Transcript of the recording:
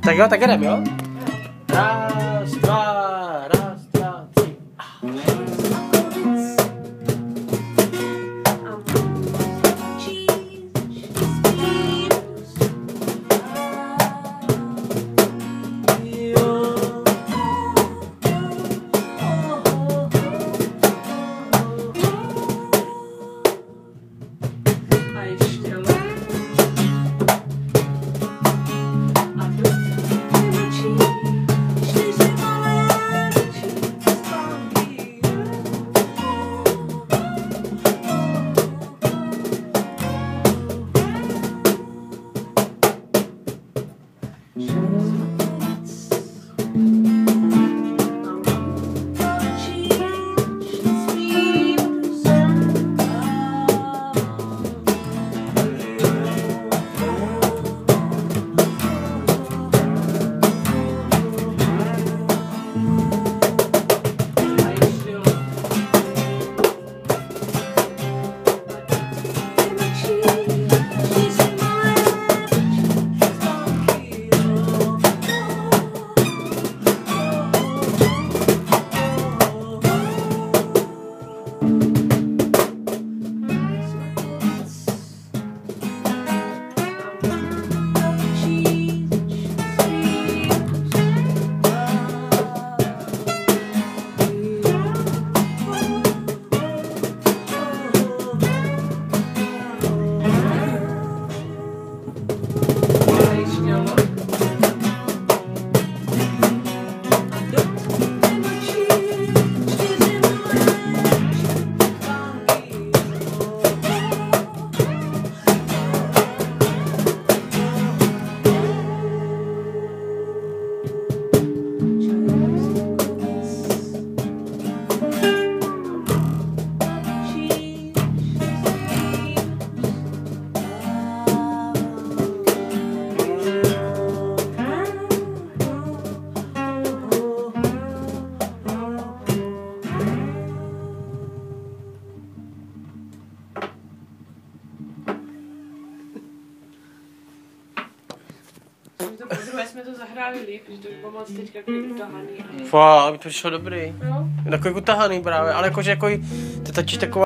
Tak jo, tak jdem, jo? Raz, dva, tři. Podruhé jsme to zahráli líp, že to bylo moc teďka takový utahaný. Fakt, to přišlo dobrý. Jo? Takový utahaný právě, ale jakože to je taková